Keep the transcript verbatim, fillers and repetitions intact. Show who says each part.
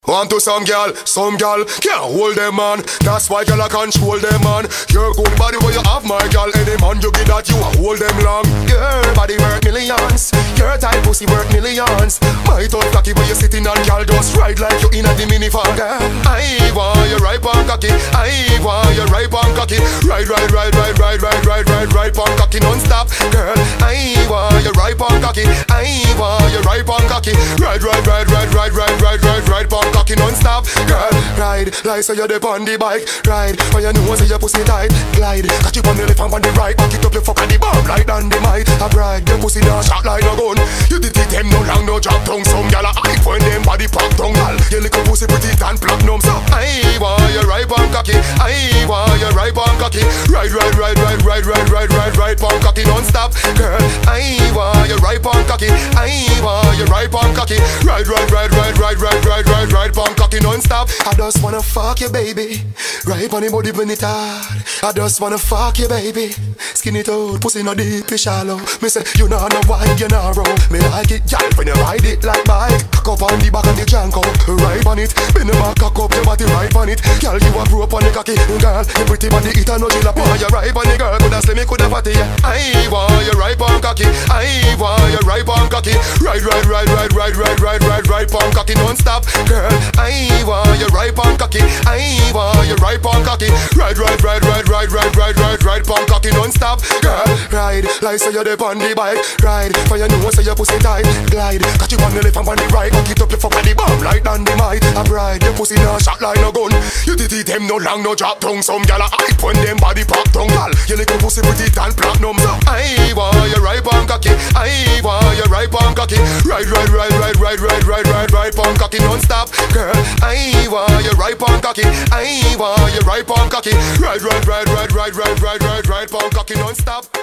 Speaker 1: Want to some girl, some girl can't hold them man. That's why girl I control them man. Your good body where you have my girl. Any man you get that you a hold them long. Your body worth millions. Your tight pussy worth millions. My tough cocky where you sitting on girl just ride like you in a the minivan. Girl, I want you right on cocky. I want you right on cocky. Ride, ride, ride, ride, ride, ride, ride, ride, ride on cocky non-stop. Girl, I want you right on cocky. I want you right on cocky. Ride, ride, ride, ride, ride, ride, ride, ride, ride on cocky non-stop. Girl, ride like so you're on the bike. Ride, for you know say your pussy tight. Glide, catch you on the left and on the right. Back it up, you fuck on the bomb like dynamite. I bride, your pussy not shot like no gun. You did it them no long, no drop tongue. Some gyal a hype when them body pop tongue. Gal, your little pussy pretty and platinum. So I want you right on cocky. I want you right on cocky. Ride, ride, ride, ride, ride, ride, ride, ride, ride on cocky non-stop. Girl, I want you right on cocky. I want you right on cocky. Ride, ride, ride, ride, ride, ride, ride, ride, ride on cocky non-stop. I just wanna fuck you, baby. Right on the body when it hard. I just wanna fuck you, baby. Skin it out, pussy no deep, it's shallow. Me say you know no wide, you know roll. Me like it, y'all, when you ride it like bike. Cock up on the back of the janko, right on it. Bend the back, cock up your body right on it. Girl, you a rope on the cocky, girl. You pretty body, it a no chill up. You right on the girl, coulda slim, me coulda fatty. I want you right on cocky. I want you right on cocky. Ride, ride, ride, ride, ride, ride, ride, ride, ride on cocky non-stop. Girl, I want you right on cocky. I want you right on cocky. Ride, ride, ride, ride, ride, ride, ride, ride, ride on cocky non-stop. Girl, ride like so you're on the bike. Ride, for you know so your pussy tight. Glide, catch you on the left and on the right. Back it up, you fuck on the bomb like dynamite. I bride, your pussy not shot like no gun. You did it them no long, no drop tongue. Some gyal a hype when them body pop tongue. Gal, your little pussy pretty and platinum. So I want you right on cocky. I want you right on cocky. Ride, ride, ride, ride, ride, ride, ride, ride, ride on cocky non-stop. Girl, I want you right on cocky. I want you right on cocky. Ride, ride, ride, ride, ride, ride, ride, ride, ride on cocky non-stop.